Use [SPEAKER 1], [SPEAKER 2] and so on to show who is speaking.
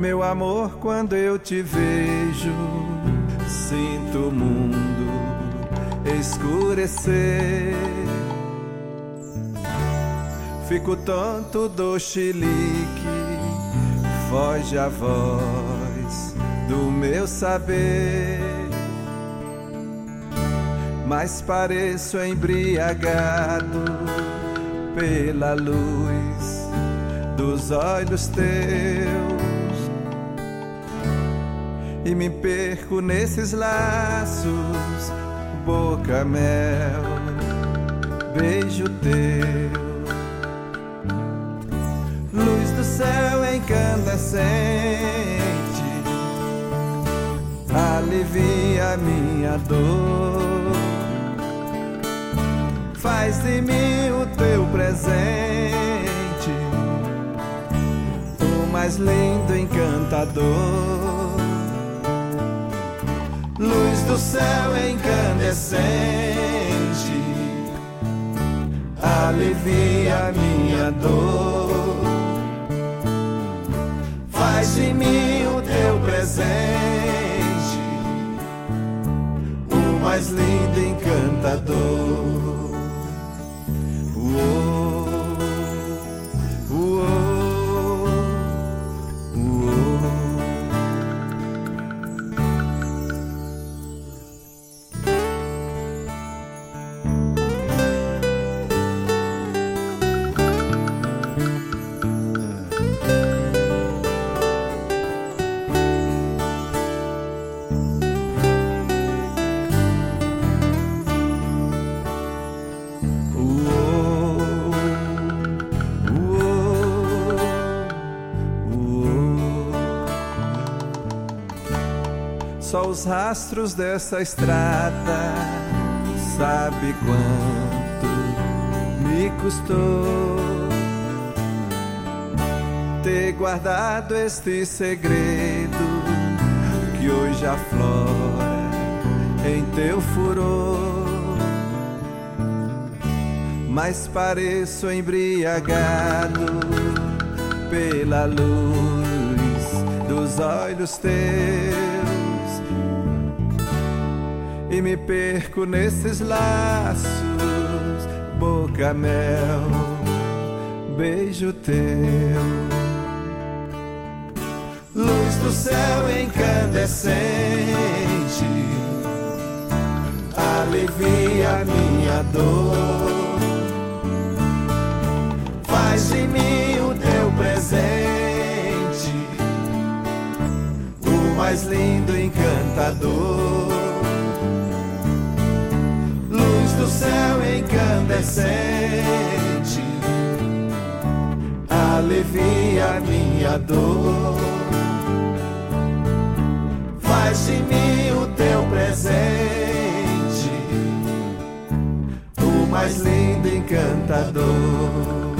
[SPEAKER 1] Meu amor, quando eu te vejo, sinto o mundo escurecer. Fico tonto do chilique, foge a voz do meu saber. Mas pareço embriagado pela luz dos olhos teus, e me perco nesses laços, boca, mel, beijo teu. Luz do céu incandescente, alivia minha dor. Faz de mim o teu presente, o mais lindo encantador. Luz do céu incandescente, alivia minha dor. Faz de mim o teu presente, o mais lindo encantador. Só os rastros dessa estrada, sabe quanto me custou ter guardado este segredo que hoje aflora em teu furor. Mas pareço embriagado pela luz dos olhos teus, e me perco nesses laços, boca, mel, beijo teu. Luz do céu incandescente, alivia minha dor. Faz de mim o teu presente, o mais lindo encantador. Do céu incandescente, alivia minha dor. Faz de mim o teu presente, o mais lindo encantador.